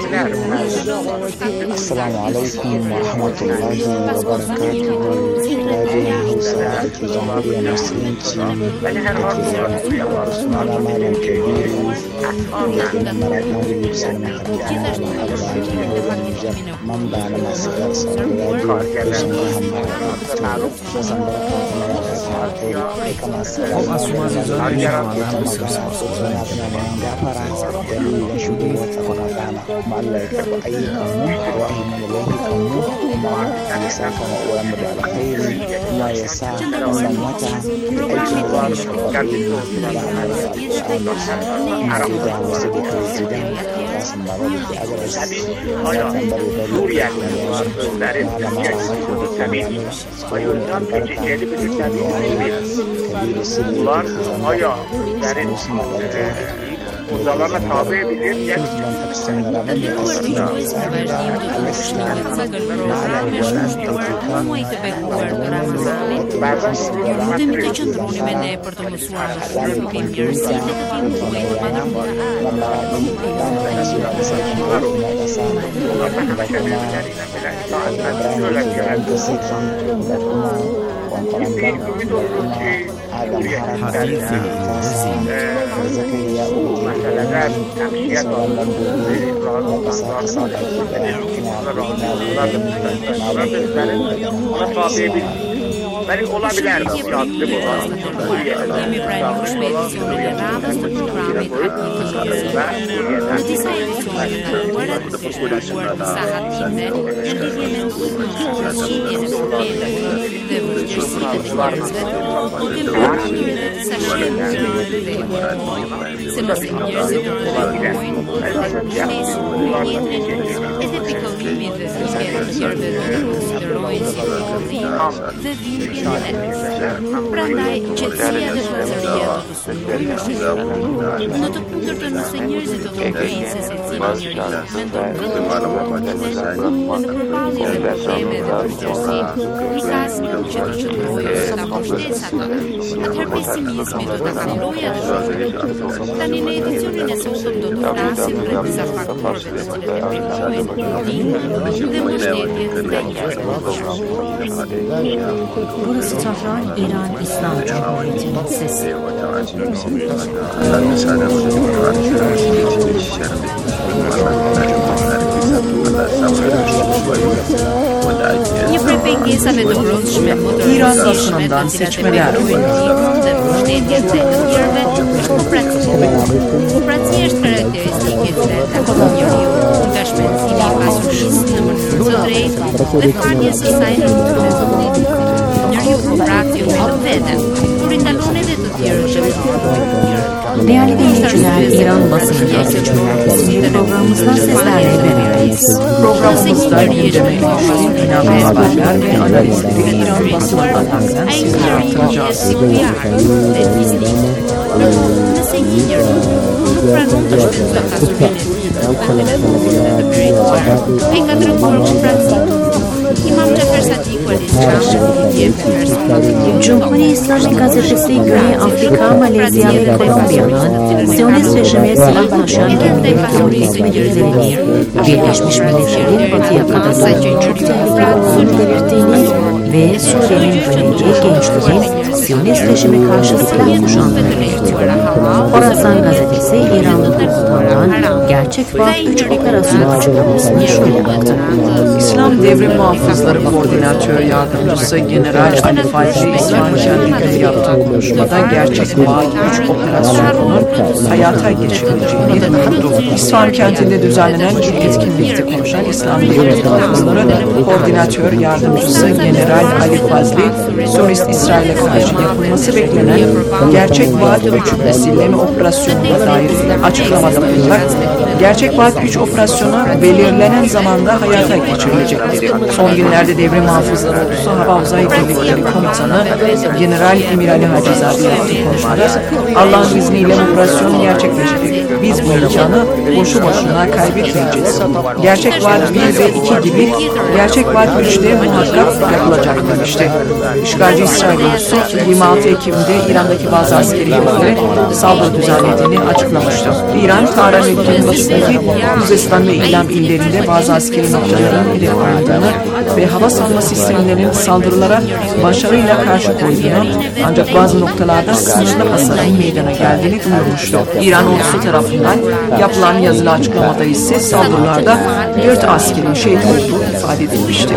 [SPEAKER 9] Assalamu alaikum wa rahmatullahi wa barakatuhu radiyon Hausa da ke jamhuriyar musulunci da ke sunana Malam Kabiru da ke nan maraƙin rubu sannan haɗe a malam abuwa jamhuriyar Nijar mamba na masu gasa da radiyo da sun rahama da fito san barka kuma ya fata alkai da kama sarari da ya ta magana suna tunanin gafara da ni da shugo wata kwanakana kuma Allah ya karɓi ayyukan mu ya yi mana laifukan mu kuma ya sa kama uwan mu da alkhairi kuma ya sa wannan wata da aikin ruwa da shugabin mu da ranar da alƙur'ani da wasu da ke zidan da sun baba da ke agara su ya tambari bari da malama kabiru sirri
[SPEAKER 10] آیا در این مزالمه تابع بودیم یک
[SPEAKER 9] آدم حركات زكريا
[SPEAKER 10] Benim olabilen
[SPEAKER 5] Prandaj, qetësia dhe vëllazëria do të sunojnë. Në të kundërtën nëse njerëzit do të kuptojnë se secili njeri mendon vetëm në përballje me probleme dhe vështirësi, nuk ka asnjë që të çojë ta mbështesë atë. Atëherë pesimizmi do ta kalojë atë. Tani në edicionin e sotëm do të flasim për disa faktorë që determinojnë ndjenjën dhe mbështetjen nga njerëzit.
[SPEAKER 3] Burası Tahran, İran İslam Cumhuriyeti'nin sesi.
[SPEAKER 5] Një prej pengesave të brendshme më të rëndësishme të cilat e përjashtojnë dhe mbështetjen e të tjerëve është kopratësia. Kopratësia është karakteristike e tretë e njeriu, nga shpenzimi i pasurisë në mënyrë të drejtë dhe faljes së saj në rrugën e Zotit. Njeriu koprat jo vetëm veten, por i ndalon edhe të tjerët që
[SPEAKER 3] Değerli dinleyiciler, İran basın iletişim programımızdan sizlerle beraberiz.
[SPEAKER 11] Programımızda gündeme ilişkin önemli haberler ve analizleri İran basın alanından sizlere aktaracağız.
[SPEAKER 3] Cumhuriyet İslami Gazetesi göre Afrika, Malezya ve Kolombiya'nın Siyonist rejime silah taşıyan gemilerin terörizmi gerilerini, Birleşmiş Milletler'in batıya kadar çok tehlikeli olduğunu belirttiğini ve Suriye'nin bölümünde gençlerin Siyonist rejime karşı silah kuşanlarını belirtiyor. Horasan Gazetesi İranlı komutandan gerçek Bağ üç operasyonu açıklamasını şöyle aktardı.
[SPEAKER 11] İslam Devrim Muhafızları Koordinatör Yardımcısı General Ali Fazli İslam Şenlik'te yaptığı konuşmada gerçek Bağ üç operasyonunun hayata geçirileceğini duyurdu. İsfahan kentinde düzenlenen bir etkinlikte konuşan İslam Devrim Muhafızları Koordinatör Yardımcısı General Ali Fazli, Siyonist İsrail'e karşı yapılması beklenen gerçek Bağ üç nesilleme operasyonuna dair açıklamada bulunarak gerçek Bağ üç operasyonu belirlenen zamanda hayata geçirilecek dedi. Son günlerde Devrim Muhafızları Ordusu Hava Uzay Birlikleri Komutanı General Emir Ali Hacizade yaptığı konuşmada Allah'ın izniyle operasyon gerçekleşecek. Biz bu imkanı boşu boşuna kaybetmeyeceğiz. Gerçek Bağ bir ve iki gibi gerçek Bağ üçte muhakkak yapılacak demişti. İşgalci İsrail ordusu yirmi altı Ekim'de İran'daki bazı askeri yerlere saldırı düzenlediğini açıklamıştı. İran, Tahran ülkenin batısındaki Kuzestan ve İlam illerinde bazı askeri noktaların hedef alındığını ve hava savunma sistemlerinin saldırılara başarıyla karşı koyduğunu, ancak bazı noktalarda sınırlı hasarın meydana geldiğini duyurmuştu. İran ordusu tarafından yapılan yazılı açıklamada ise saldırılarda dört askerin şehit olduğu ifade edilmişti.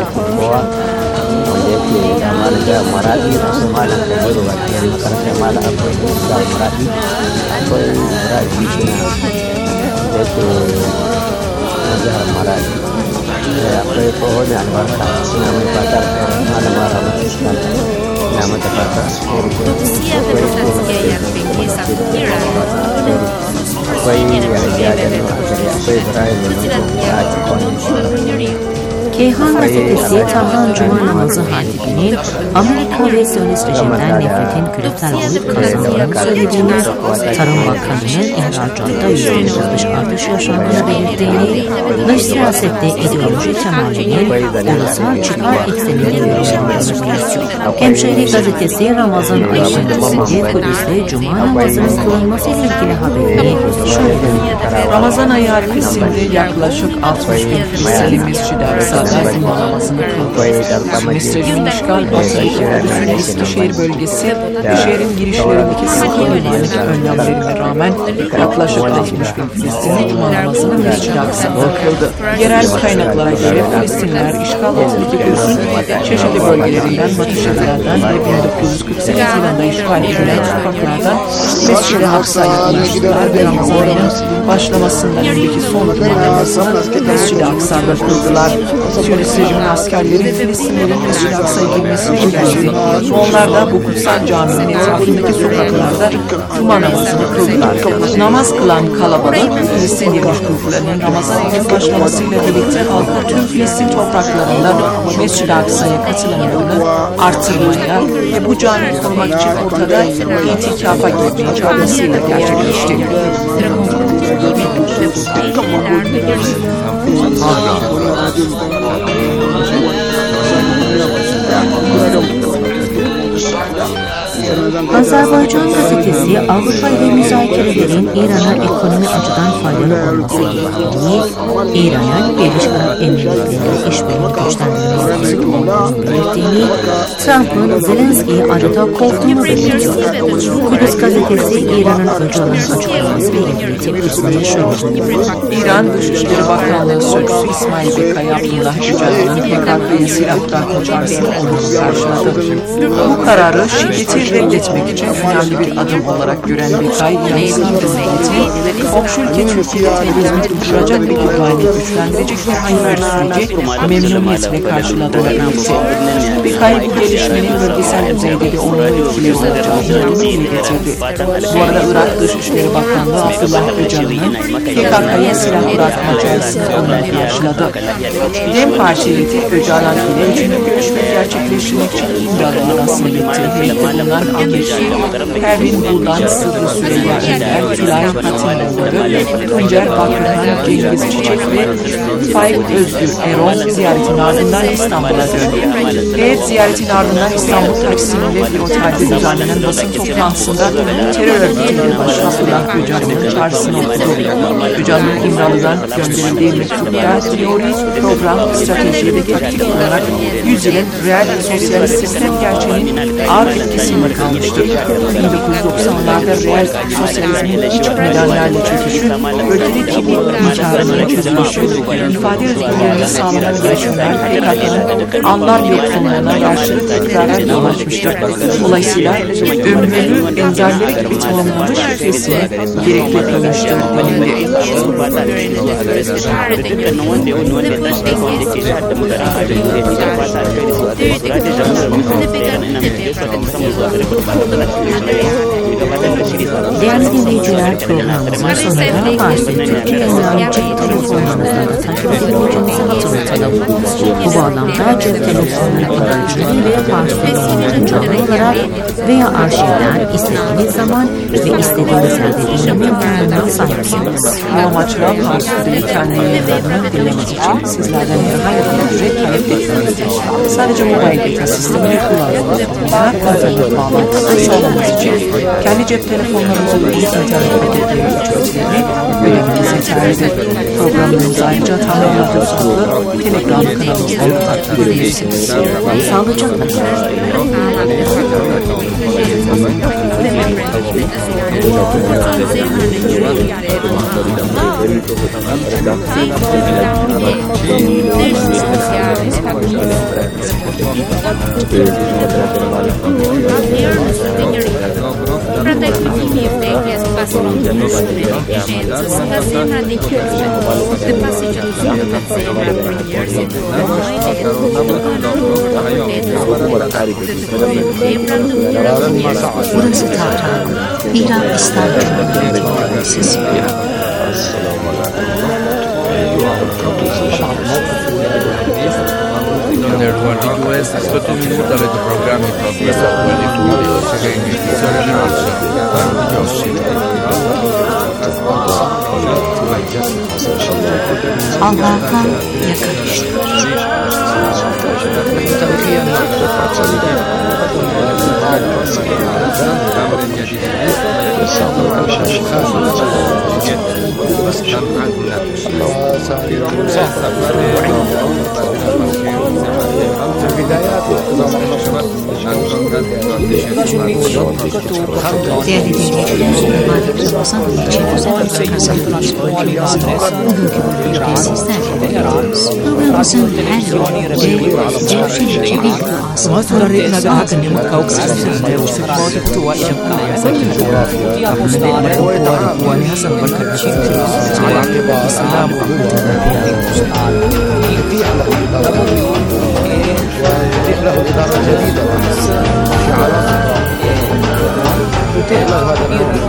[SPEAKER 3] Keyhan Gazetesi Tahran Cuma namazı hatibinin Amerika ve Siyonist rejimden nefretin küresel boyut kazandığını söylediğini, Tarım Bakanı'nın ihracatta yüzde altmış artış yaşandığını belirttiğini, dış siyasette ideoloji temelinin ulusal çıkar ekseninde yürüyüşündüğünü söylüyor. Hemşehri Gazetesi Ramazan ayı öncesinde Kudüs'te Cuma namazının kılınması ile ilgili haberini şöyle
[SPEAKER 13] Ramazan ayı arifesinde yaklaşık altmış bin Filistinli Mescid-i Aksa'da cuma namazını kıldı. Mescidin işgal altındaki ordunun Eskişehir bölgesi ve şehrin girişlerindeki sıkı güvenlik önlemlerine rağmen yaklaşık altmış bin Filistinli cuma namazını Mescid-i Aksa'da kıldı. Yerel kaynaklara göre Filistinler işgal altındaki Kudüs'ün çeşitli bölgelerinden, Batı şehirlerden ve bin dokuz yüz kırk sekiz yılında işgal edilen sokaklardan Mescid-i Aksa'ya ulaştılar ve Ramazan ayının başlamasından önceki son cuma namazını Mescid-i Aksa'da kıldılar. Siyonist rejimin askerleri Filistinlerin Mescid-i Aksa'ya girmesini engelledik. Onlar da bu kutsal caminin etrafındaki sokaklarda cuma namazını kıldılar. Namaz kılan kalabalık Filistin Yürüyüş Gruplarının Ramazan ayının başlamasıyla birlikte halkın tüm Filistin topraklarında Mescid-i Aksa'ya katılımlarını artırmaya ve bu camiyi korumak için ortada itikafa girmeye çağrısıyla gerçekleşti.
[SPEAKER 14] Azerbaycan gazetesi Avrupa ile müzakerelerin İran'a ekonomi açıdan faydalı olması gerektiğini, İran'ın Birleşik Arap Emirlikleri'yle işbirliği güçlendirmesi olduğunu belirttiğini, Trump'ın Zelenski'yi acıda kovduğunu belirtiyor. Kudüs gazetesi İran'ın Öcalan'ın açıklaması ile ilgili tepkisini şöyle söylüyor.
[SPEAKER 13] İran Dışişleri Bakanlığı Sözcüsü İsmail Bekay Abdullah Öcalan'ın P K K'ya silah bırakma çağrısını olumlu karşıladı. Bu kararı şiddeti reddetmek için önemli bir adım olarak gören Bekay, İran İslam Cumhuriyeti, komşu ülke Türkiye'de terörizmi durduracak ve güvenliği güçlendirecek herhangi bir süreci memnuniyetle karşıladığını belirtti. Bekay bu gelişmenin bölgesel düzeyde de olumlu etkileri olacağını dile getirdi. Bu arada Irak Dışişleri Bakanlığı Abdullah Öcalan'ın P K K'ya silah bırakma çağrısını olumlu karşıladı. Dem Parti lideri Öcalan ile üçüncü görüşme gerçekleştirmek için İmralı arasında getirdiği bulunan Ahmetşehir, Pervin Buldan, Sıdrı Süreyya Ender, Tülay Hatimoğlu, Tuncer Bakırhan, Cengiz Çiçek ve Faik Özgür Erol ziyaretin ardından İstanbul'a döndü. Heyet ziyaretin ardından İstanbul Taksim'de bir otelde düzenlenen basın toplantısında terör örgütleri başı Abdullah Öcalan'ın çağrısını okudu. Öcalan'ın İmralı'dan gönderildiği mektupta teori, program, strateji ve taktik olarak yüzyılın reel sosyalist sistem gerçeğinin ağır etkisinde kalmıştır. bin dokuz yüz doksanlarda reel sosyalizmin iç nedenlerle çöküşü, ülkede kimlik inkarının çözülüşü, ifade özgürlüğüne sağlanan gelişmeler P K K'nın anlam yoksunluğuna karşı iktidara yol açmıştır. Dolayısıyla ömrünü benzerleri gibi tamamlamış kesime gerekli kılmıştır denildi.
[SPEAKER 14] Değerli dinleyiciler, programımızın sonuna Farsi Türkiye yayınlanan cep telefonlarınızdan da takip edebileceğinizi hatırlatalım. Bu bağlamda cep telefonları kullanıcıları ve Farsi telefonları canlı olarak veya arşivden istediğiniz zaman ve istediğiniz yerde dinleme imkanına sahipsiniz.
[SPEAKER 13] Bu amaçla Farsi dili kendi yayınlarını dinlemek için sizlerden herhangi bir ücret talep etmemektedir. Sadece mobil data sistemini kullanmakla internet bağlantısı sağlamak için kendi cep telefonlarınızı ve internet ödediği ücretlerini ödemeniz yeterlidir. Programımızı ayrıca Tanrı Radyosu adlı Telegram kanalımızdan takip edebilirsiniz.
[SPEAKER 14] Sağlıcakla Burası Tahran, İran İslam Cumhuriyeti sesi.
[SPEAKER 15] Sto tu minuta avete programmi proprio quelli tutti, che in edizione rossa,
[SPEAKER 14] Allah'a yakarıştır.
[SPEAKER 15] مسلم وسيكون صاحبا في البدايات
[SPEAKER 3] Değerli dinleyiciler, Madem Basan Geçiyoruz Kazanmış Bölgemiz bugünkü bölümde sizlerle beraber programımızın her yolu ve Cevşin Çevik Duası
[SPEAKER 11] Masauri nag-ahakan ni Macau Kristin na usip mo at tuwa iyang kaya sa kinagawa. Tapos na yung makukuha ng kuha ni Hasan Barkadji sa mga Islam ang
[SPEAKER 15] يتيح له إدارة ويتيح له إدارة جديدة شعارات يتيح له هذا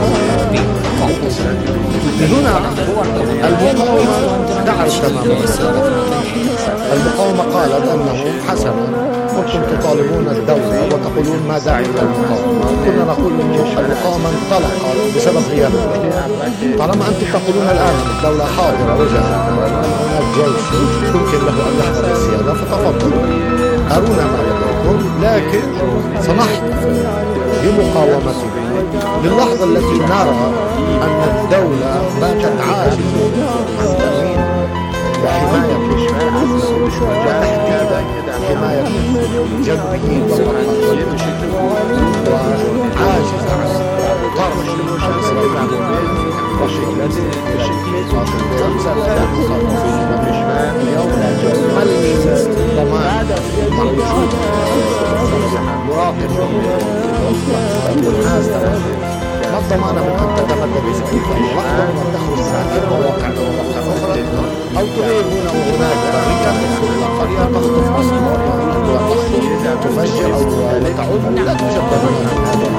[SPEAKER 15] هنا المقاومة دعت تماما المقاومة قالت أنه حسنا كنتم تطالبون الدولة وتقولون ما داعي للمقاومة كنا نقول أن المقاومة انطلقت بسبب غياب طالما أنتم تقولون الآن الدولة حاضرة وجاهزة هناك جيش يمكن له أن يحضر السيادة فتفضلوا أرونا ما لديكم لكن سنحضر بمقاومتكم للحظة التي نرى أن الدولة باتت عاجزة عن تأمين وحماية وتحديدا حماية جنوبيين وعاجزة عن طرح ما الضمان من أن تتمدد بسبب اللحظة وأن تخرج ساكن مواقع مواقع أخرى أو تريد هنا وهناك برية تدخل قرية تخطف أسمار وتخطف تفجر أو تعود لا توجد ضمان من هذا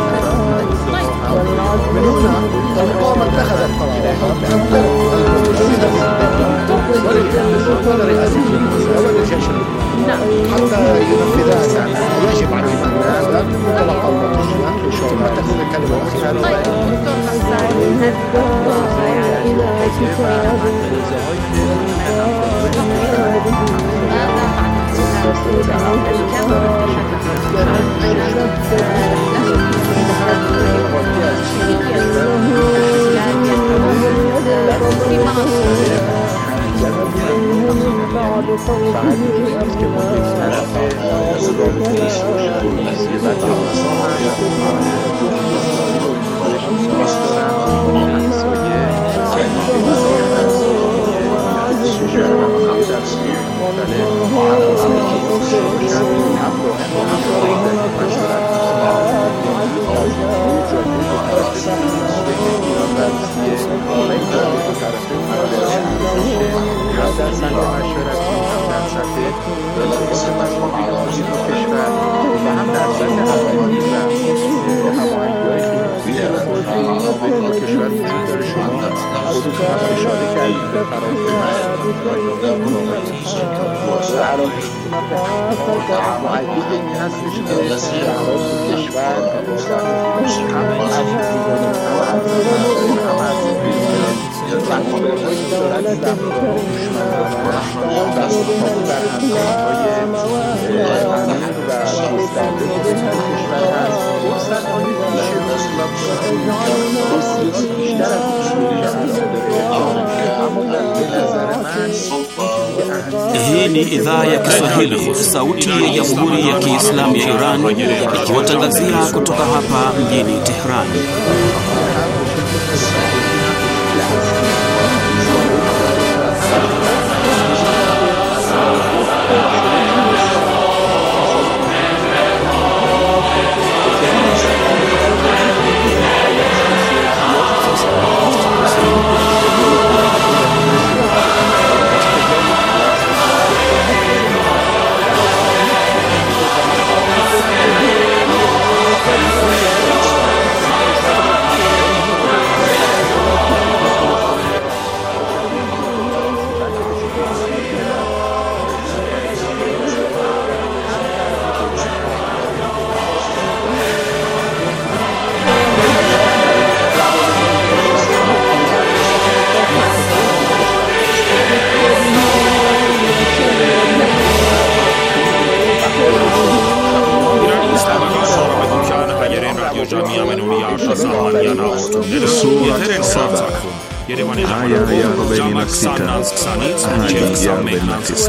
[SPEAKER 15] من هنا المقاومة اتخذت قرارها بأن تنفذ ولرئاسة وللجيش حتى ينفذها يجب عليهم أن تلقى الرجال ثم تكون الكلمة الأخيرة
[SPEAKER 8] Hii ni idhaa ya Kiswahili, sauti ya Jamhuri ya Kiislamu ya Iran, ikiwatangazia kutoka hapa mjini Tehran. Haya ya arobaini na sita hadi ya arobaini na tisa.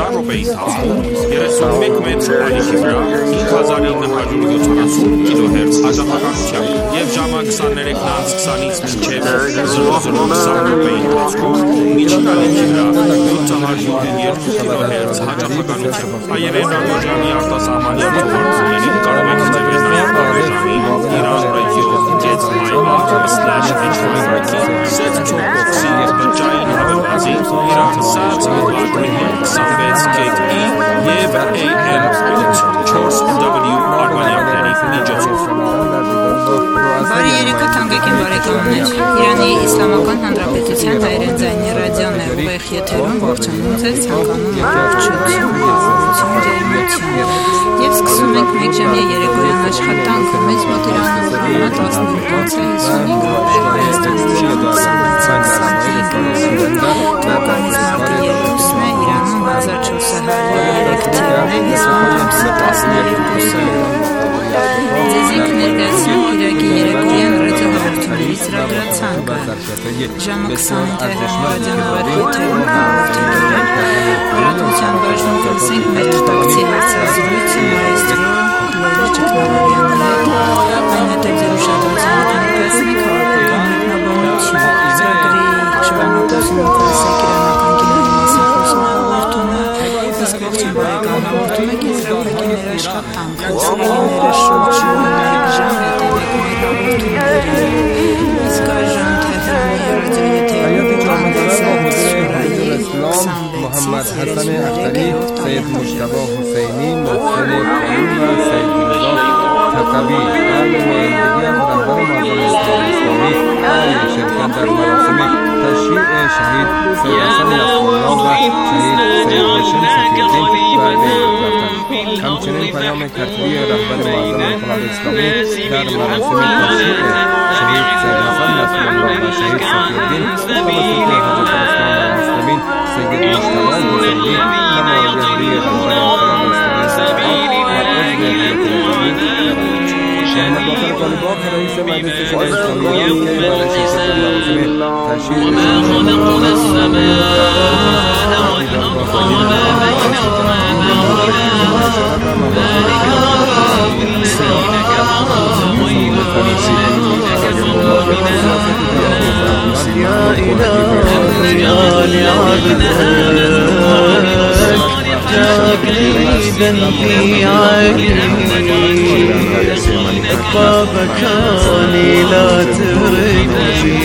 [SPEAKER 16] Բարի երեկո թանկագին բարեկամներ, Իրանի Իսլամական Հանրապետության հայերեն ձայնի ռադիոն է ուղիղ եթերում, ողջունում ձեզ, ցանկանում առողջություն, ողջություն, ջերմություն։ Եվ սկսում ենք մեկ ժամյա երեկոյան աշխատանքը, մեծ մոտ Իրանում ժամը տասնհինգ հիսունհինգ թվականից մարտի երկուսն է, Իրանում հազար չորս հարյուր երեք թիվն է, իսկ ամսի տասներկուսը։ Ձեզինք ներկայացնում Իրաքի երեկոյան ռադիոհաղորդումների ծրագրացանկը։ Ժամը քսանին Թեհրան ռադիոնավար եթերում հաղորդումները, լրատվության բաժնում կլսենք մեր թղթակցի հարցազրույցը մայստրո Լորի Ճգնավորյանի հետ, այնուհետև ձեր ուշադրությանը կներկայացնենք քաղաքական մեկնաբանություն, ծրագրի շրջանատեսում կլսեք իրանական կինոյի մասին խոսող հաղորդումը, իսկ ողջույն բարեկամ հաղորդում եք եզրափակի մեր աշխատանքը, սիրելիները շրջում մեկ ժամ հետևեք մեր հաղորդումներին, իսկ այժմ Թեհրանի ռադիոյեթերում հանդեսած սուրայի
[SPEAKER 4] محمد حسن اختری، سید مجتبی حسینی، محسن کریم و سید نگاه تقوی در نمایندگی از رهبر مردم اسلامی برای شرکت در مراسم تشییع شهید سید حسن نصرالله و شهید سید بشر صفی‌الدین و وی رفتند. همچنین پیام کتبی رهبر مردم انقلاب اسلامی در مراسم تشییع شهید سید حسن نصرالله و شهید صفی‌الدین توسط حضرت عثمان المسلمین سید مجتبی حسینی نمایندگی رهبر انقلاب اسلامی و عضو هیئت نظامی محمد باقر طالبان رئیس مجلس شورای اسلامی که برای شرکت در مراسم تشییع
[SPEAKER 17] وما خلقنا السماء والأرض وما بينهما باطلا ذلك ظن الذين كفروا ويحبون كفروا بنا
[SPEAKER 18] يا إلهي يا لعبدك تقليدا في عيني بابكاني لا تردني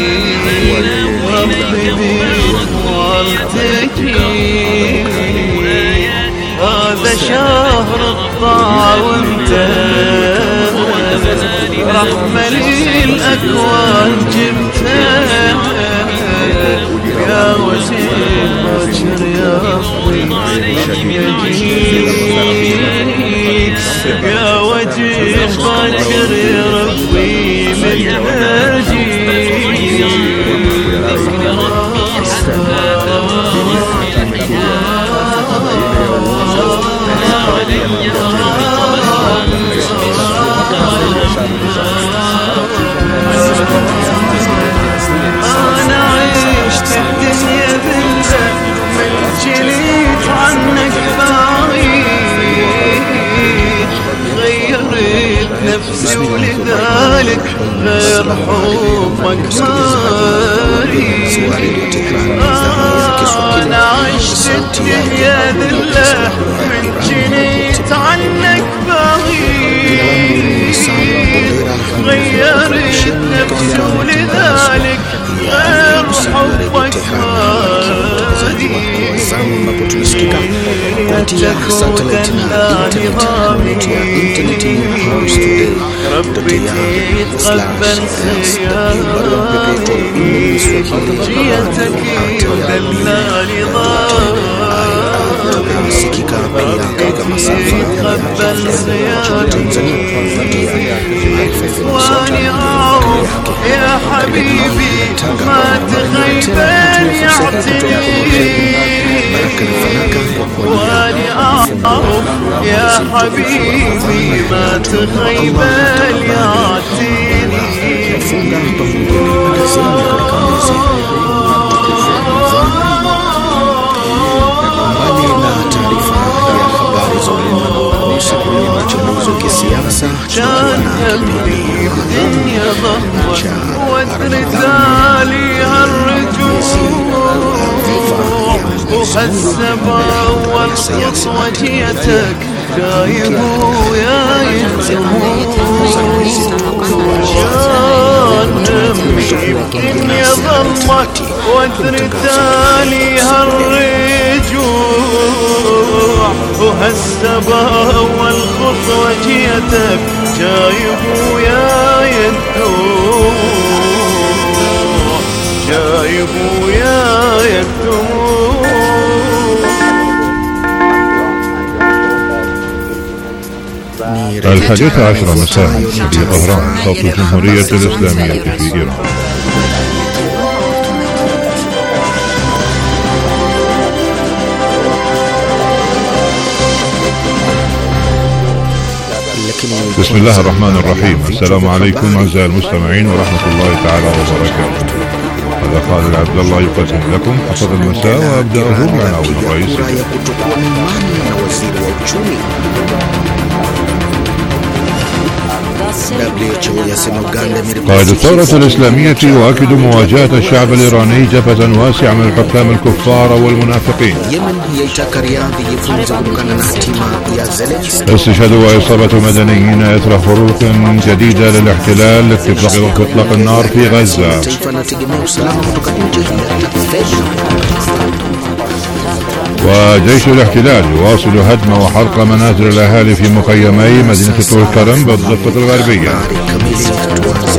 [SPEAKER 18] ربي بإخوالتك هذا شهر الطاعة وانت رحمة للأكوان جبته يا وزير باكر يا أخوي يا وجيه باكر يا ربي من هاجي ذكر ربي حتى توارى أنا عشت الدنيا بالله من جليت عنك بعيد غيرت نفسي ولذلك غير حبك ماري أنا عشت الدنيا بالله من جليت عنك بعيد غيرت نفسي ولذلك غير حبك ماري
[SPEAKER 19] tunasikika kupitia satellite na internet ya internet ni House Today dot ir slash s w barua pepe tunasikika pia katika masafa ya Tanzania kupitia
[SPEAKER 18] يا حبيبي ما تخيبان يعطيني واني اعرف يا حبيبي ما تخيبان يعطيني همي الدنيا ضهوة وترد عليها الرجوع وهالسبع والخطوة جيتك جايب ويا يتموت الدنيا ضمك وترد عليها الرجوع وهالسبا والخطوة جيتك جايب ويا يدوع جايب ويا يدوع.
[SPEAKER 1] الحادية عشرة مساء في طهران، صوت الجمهورية الإسلامية في إيران. بسم الله الرحمن الرحيم. السلام عليكم أعزائي المستمعين ورحمة الله تعالى وبركاته. هذا خالد عبد الله يقدم لكم حصاد المساء وأبدأه بالعناوين الرئيسية. قائد الثورة الإسلامية يؤكد مواجهة الشعب الإيراني جبهة واسعة من الحكام الكفار والمنافقين. استشهاد وإصابة مدنيين إثر خروق جديدة للاحتلال لاتفاق وقف إطلاق النار في غزة. وجيش الاحتلال يواصل هدم وحرق منازل الأهالي في مخيمي مدينة طول كرم بالضفة الغربية.